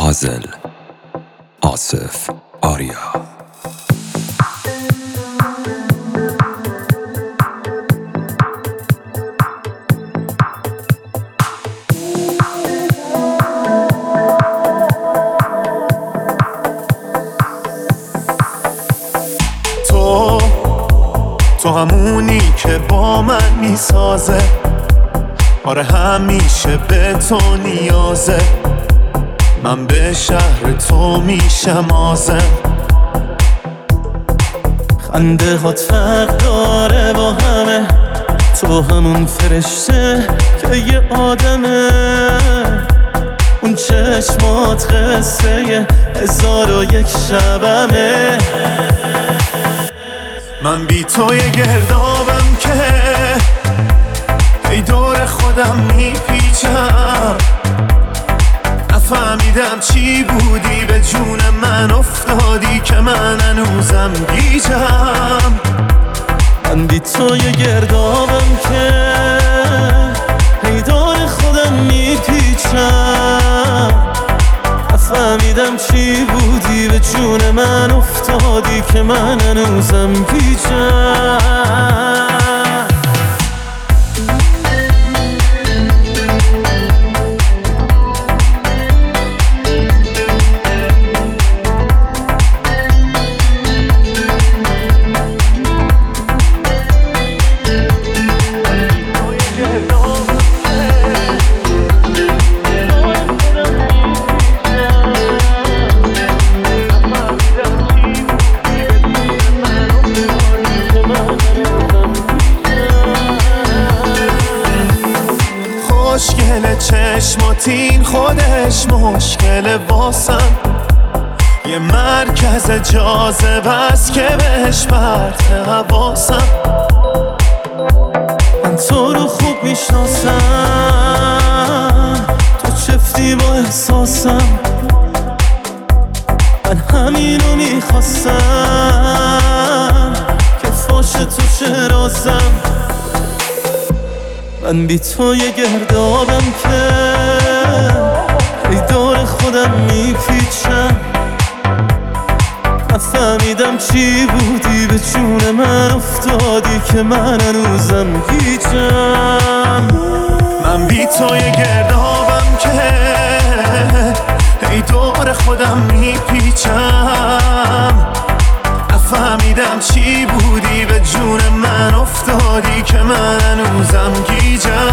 پازل آصف آریا. تو همونی که با من میسازه، آره همیشه به تو نیازه. من به شهر تو میشم آزم. خنده هات فرق داره با همه، تو همون فرشته که یه آدمه. اون چشمات قصه 1001 شبمه. من بی تو یه گردابم که ای دور خودم میپیچم. نفهمیدم چی بودی به جون من افتادی که من هنوزم گیجم. من بی تو یه گردابم که ای دور خودم میپیچم. نفهمیدم چی بودی به جون من افتادی که من هنوزم گیجم. خوشگل چشماتین خودش مشکل واسم. یه مرکز جاذبه است که بهش پرت حواسم. من تو رو خوب میشناسم، تو چفتی با احساسم. من همینو میخواستم که فاش تو چه رازم. من بی تو یه گردابم که ای دور خودم میپیچم. نفهمیدم چی بودی به جون من افتادی که من هنوزم گیجم. من بی تو یه گردابم که ای دور خودم میپیچم. نفهمیدم چی بودی به جون من افتادی که من هنوزم گیجم.